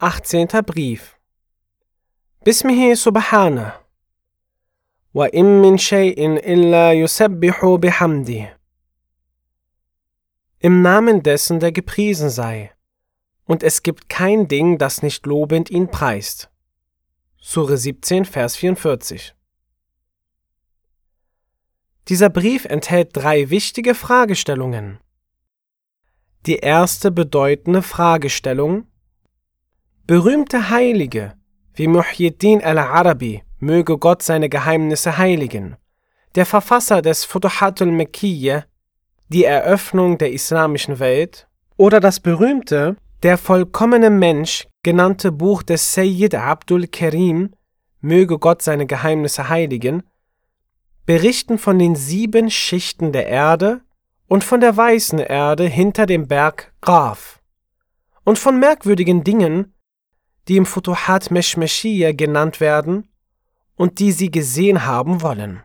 18. Brief. Bismihi subhanah. Wa in min shay'in illa yusabbihu bihamdi. Im Namen dessen, der gepriesen sei, und es gibt kein Ding, das nicht lobend ihn preist. Sure 17, Vers 44. Dieser Brief enthält 3 wichtige Fragestellungen. Die erste bedeutende Fragestellung: Berühmte Heilige wie Muhyiddin al-Arabi, möge Gott seine Geheimnisse heiligen, der Verfasser des Futuhat al-Makkiyya, die Eröffnung der islamischen Welt, oder das berühmte Der vollkommene Mensch genannte Buch des Sayyid Abdul Karim, möge Gott seine Geheimnisse heiligen, berichten von den 7 Schichten der Erde und von der weißen Erde hinter dem Berg Qaf und von merkwürdigen Dingen, die im Futuhat Meshmeshiyya genannt werden und die sie gesehen haben wollen.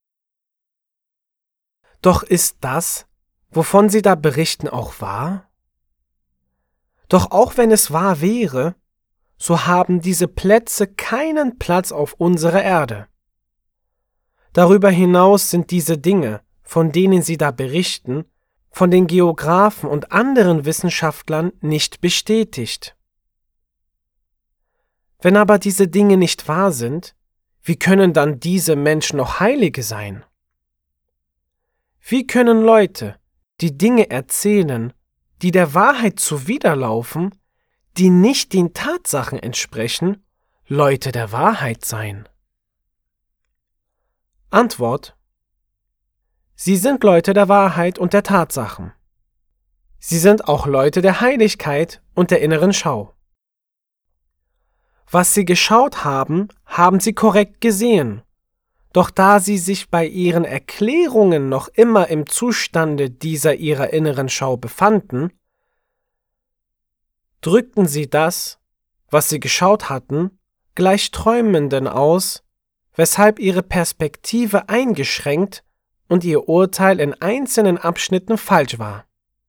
Doch ist das, wovon sie da berichten, auch wahr? Doch auch wenn es wahr wäre, so haben diese Plätze keinen Platz auf unserer Erde. Darüber hinaus sind diese Dinge, von denen sie da berichten, von den Geographen und anderen Wissenschaftlern nicht bestätigt. Wenn aber diese Dinge nicht wahr sind, wie können dann diese Menschen noch Heilige sein? Wie können Leute, die Dinge erzählen, die der Wahrheit zuwiderlaufen, die nicht den Tatsachen entsprechen, Leute der Wahrheit sein? Antwort: Sie sind Leute der Wahrheit und der Tatsachen. Sie sind auch Leute der Heiligkeit und der inneren Schau. Was sie geschaut haben, haben sie korrekt gesehen. Doch da sie sich bei ihren Erklärungen noch immer im Zustande dieser ihrer inneren Schau befanden, drückten sie das, was sie geschaut hatten, gleich Träumenden aus, weshalb ihre Perspektive eingeschränkt und ihr Urteil in einzelnen Abschnitten falsch war.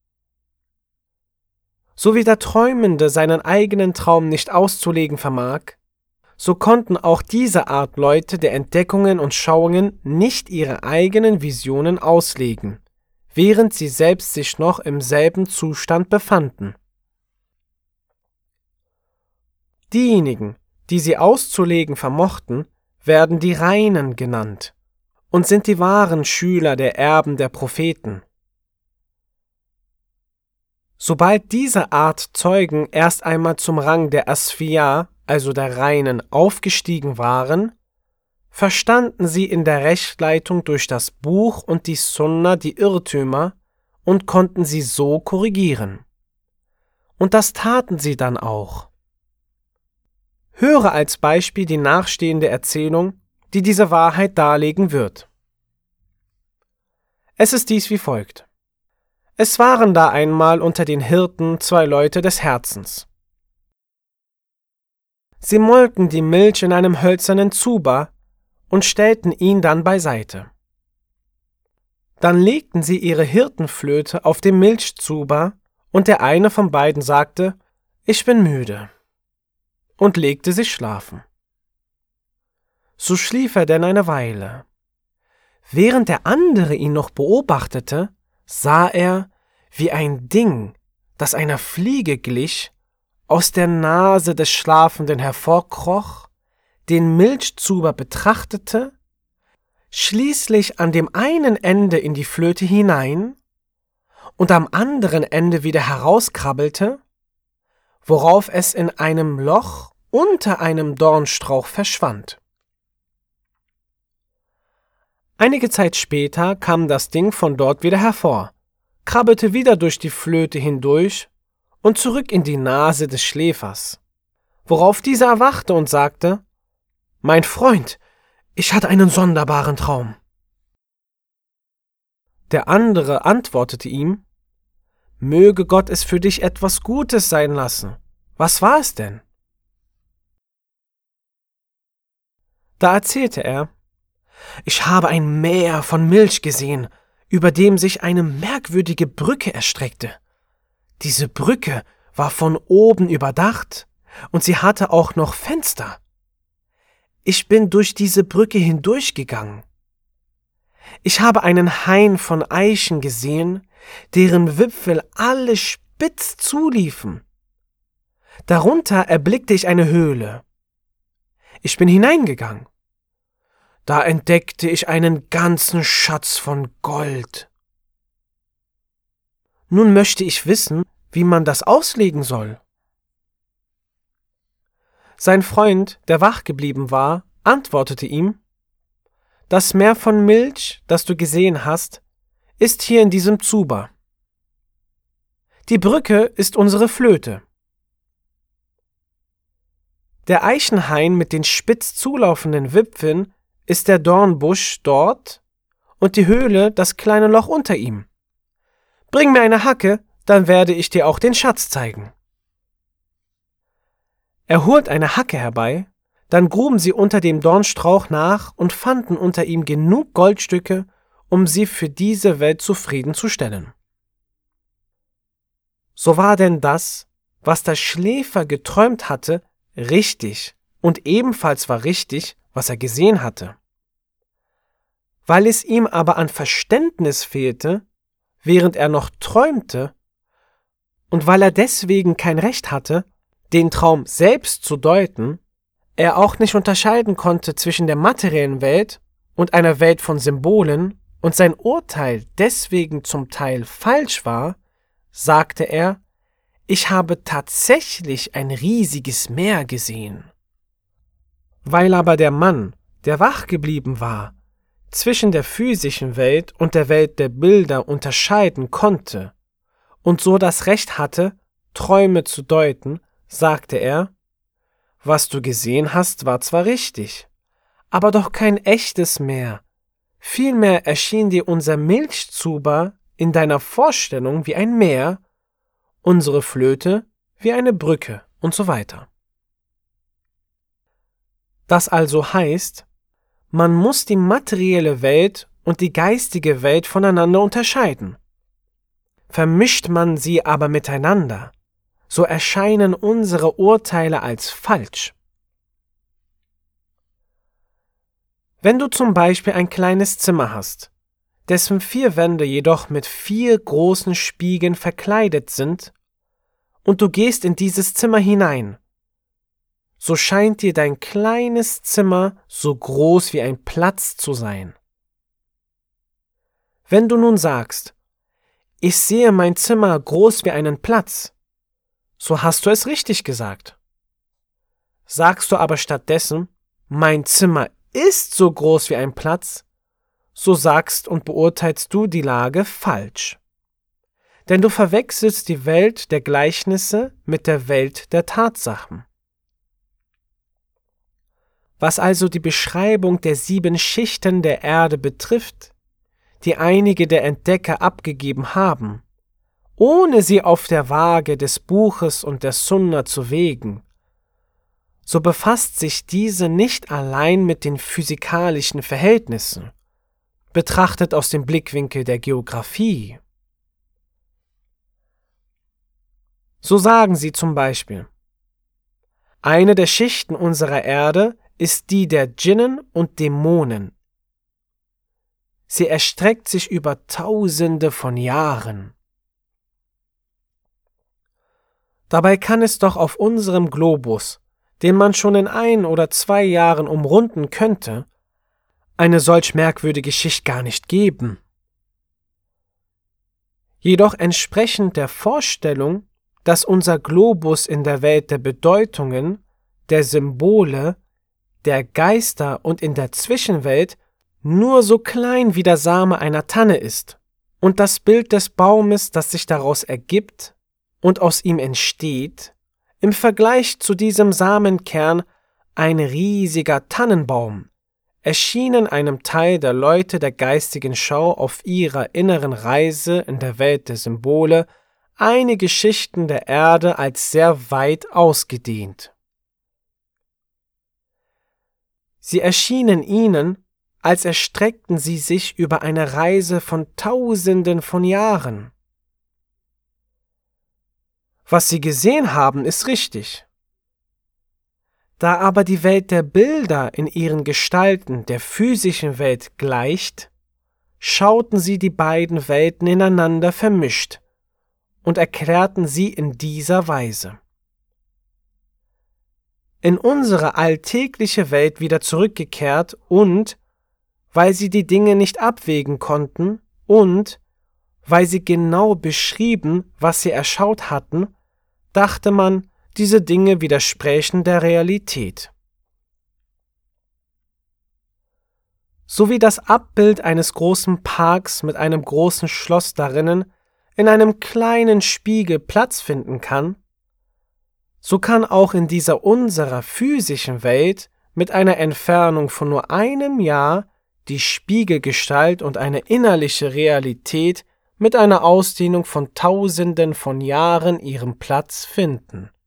So wie der Träumende seinen eigenen Traum nicht auszulegen vermag, so konnten auch diese Art Leute der Entdeckungen und Schauungen nicht ihre eigenen Visionen auslegen, während sie selbst sich noch im selben Zustand befanden. Diejenigen, die sie auszulegen vermochten, werden die Reinen genannt und sind die wahren Schüler der Erben der Propheten. Sobald diese Art Zeugen erst einmal zum Rang der Asfiya, also der Reinen, aufgestiegen waren, verstanden sie in der Rechtleitung durch das Buch und die Sunna die Irrtümer und konnten sie so korrigieren. Und das taten sie dann auch. Höre als Beispiel die nachstehende Erzählung, die diese Wahrheit darlegen wird. Es ist dies wie folgt. Es waren da einmal unter den Hirten 2 Leute des Herzens. Sie molken die Milch in einem hölzernen Zuber und stellten ihn dann beiseite. Dann legten sie ihre Hirtenflöte auf den Milchzuber und der eine von beiden sagte: Ich bin müde, und legte sich schlafen. So schlief er denn eine Weile. Während der andere ihn noch beobachtete, sah er, wie ein Ding, das einer Fliege glich, aus der Nase des Schlafenden hervorkroch, den Milchzuber betrachtete, schließlich an dem einen Ende in die Flöte hinein und am anderen Ende wieder herauskrabbelte, worauf es in einem Loch unter einem Dornstrauch verschwand. Einige Zeit später kam das Ding von dort wieder hervor, krabbelte wieder durch die Flöte hindurch und zurück in die Nase des Schläfers, worauf dieser erwachte und sagte: Mein Freund, ich hatte einen sonderbaren Traum. Der andere antwortete ihm: Möge Gott es für dich etwas Gutes sein lassen. Was war es denn? Da erzählte er: Ich habe ein Meer von Milch gesehen, über dem sich eine merkwürdige Brücke erstreckte. Diese Brücke war von oben überdacht, und sie hatte auch noch Fenster. Ich bin durch diese Brücke hindurchgegangen. Ich habe einen Hain von Eichen gesehen, deren Wipfel alle spitz zuliefen. Darunter erblickte ich eine Höhle. Ich bin hineingegangen. Da entdeckte ich einen ganzen Schatz von Gold. Nun möchte ich wissen, wie man das auslegen soll. Sein Freund, der wach geblieben war, antwortete ihm: Das Meer von Milch, das du gesehen hast, ist hier in diesem Zuber. Die Brücke ist unsere Flöte. Der Eichenhain mit den spitz zulaufenden Wipfeln ist der Dornbusch dort und die Höhle das kleine Loch unter ihm. Bring mir eine Hacke, dann werde ich dir auch den Schatz zeigen. Er holt eine Hacke herbei, dann gruben sie unter dem Dornstrauch nach und fanden unter ihm genug Goldstücke, um sie für diese Welt zufriedenzustellen. So war denn das, was der Schläfer geträumt hatte, richtig, und ebenfalls war richtig, was er gesehen hatte. Weil es ihm aber an Verständnis fehlte, während er noch träumte, und weil er deswegen kein Recht hatte, den Traum selbst zu deuten, er auch nicht unterscheiden konnte zwischen der materiellen Welt und einer Welt von Symbolen und sein Urteil deswegen zum Teil falsch war, sagte er: Ich habe tatsächlich ein riesiges Meer gesehen. Weil aber der Mann, der wach geblieben war, zwischen der physischen Welt und der Welt der Bilder unterscheiden konnte und so das Recht hatte, Träume zu deuten, sagte er: Was du gesehen hast, war zwar richtig, aber doch kein echtes Meer. Vielmehr erschien dir unser Milchzuber in deiner Vorstellung wie ein Meer, unsere Flöte wie eine Brücke und so weiter. Das also heißt, man muss die materielle Welt und die geistige Welt voneinander unterscheiden. Vermischt man sie aber miteinander, so erscheinen unsere Urteile als falsch. Wenn du zum Beispiel ein kleines Zimmer hast, dessen 4 Wände jedoch mit 4 großen Spiegeln verkleidet sind, und du gehst in dieses Zimmer hinein, so scheint dir dein kleines Zimmer so groß wie ein Platz zu sein. Wenn du nun sagst: Ich sehe mein Zimmer groß wie einen Platz, so hast du es richtig gesagt. Sagst du aber stattdessen: Mein Zimmer ist so groß wie ein Platz, so sagst und beurteilst du die Lage falsch. Denn du verwechselst die Welt der Gleichnisse mit der Welt der Tatsachen. Was also die Beschreibung der 7 Schichten der Erde betrifft, die einige der Entdecker abgegeben haben, ohne sie auf der Waage des Buches und der Sunna zu wägen, so befasst sich diese nicht allein mit den physikalischen Verhältnissen, betrachtet aus dem Blickwinkel der Geographie. So sagen sie zum Beispiel: Eine der Schichten unserer Erde ist die der Djinnen und Dämonen. Sie erstreckt sich über Tausende von Jahren. Dabei kann es doch auf unserem Globus, den man schon in 1 oder 2 Jahren umrunden könnte, eine solch merkwürdige Schicht gar nicht geben. Jedoch entsprechend der Vorstellung, dass unser Globus in der Welt der Bedeutungen, der Symbole, der Geister und in der Zwischenwelt nur so klein wie der Same einer Tanne ist und das Bild des Baumes, das sich daraus ergibt und aus ihm entsteht, im Vergleich zu diesem Samenkern ein riesiger Tannenbaum, erschienen einem Teil der Leute der geistigen Schau auf ihrer inneren Reise in der Welt der Symbole einige Schichten der Erde als sehr weit ausgedehnt. Sie erschienen ihnen, als erstreckten sie sich über eine Reise von Tausenden von Jahren. Was sie gesehen haben, ist richtig. Da aber die Welt der Bilder in ihren Gestalten der physischen Welt gleicht, schauten sie die beiden Welten ineinander vermischt und erklärten sie in dieser Weise. In unsere alltägliche Welt wieder zurückgekehrt und, weil sie die Dinge nicht abwägen konnten und, weil sie genau beschrieben, was sie erschaut hatten, dachte man, diese Dinge widersprächen der Realität. So wie das Abbild eines großen Parks mit einem großen Schloss darinnen in einem kleinen Spiegel Platz finden kann, so kann auch in dieser unserer physischen Welt mit einer Entfernung von nur einem Jahr die Spiegelgestalt und eine innerliche Realität mit einer Ausdehnung von Tausenden von Jahren ihren Platz finden.